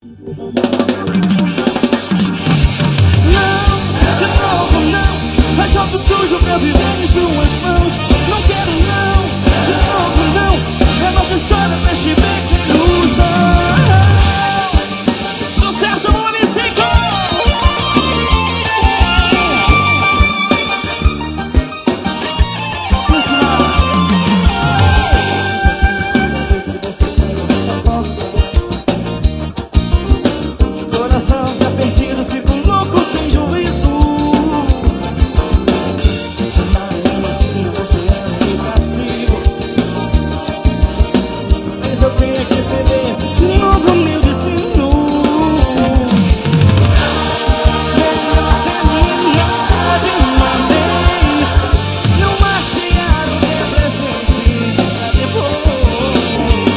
de novo não. Faz jogo sujo pra eu viver em suas mãos. Não quero não, de novo não. É nossa história, flashback e ilusão. Sucesso no MC5. Coração tá perdido, fico louco sem juízo. Se chamar assim, você é meu castigo. Mas eu tenho que escrever de novo meu destino. Melhor terminar de uma vez. Não matear o que é presente pra depois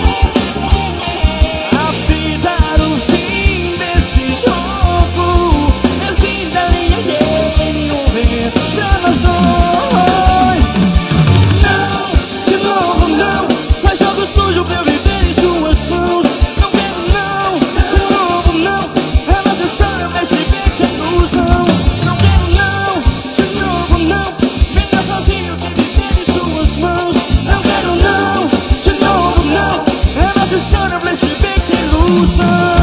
apitar o fim desse jogo. É vida e um vento pra nós dois. Não, de novo não. Faz jogo sujo pra eu viver em suas mãos. Não quero não, de novo não. É nossa história, flashback, ilusão. Não quero não, de novo não. Venha sozinho que viver em suas mãos. Não quero não, de novo não. É nossa história, flashback, ilusão.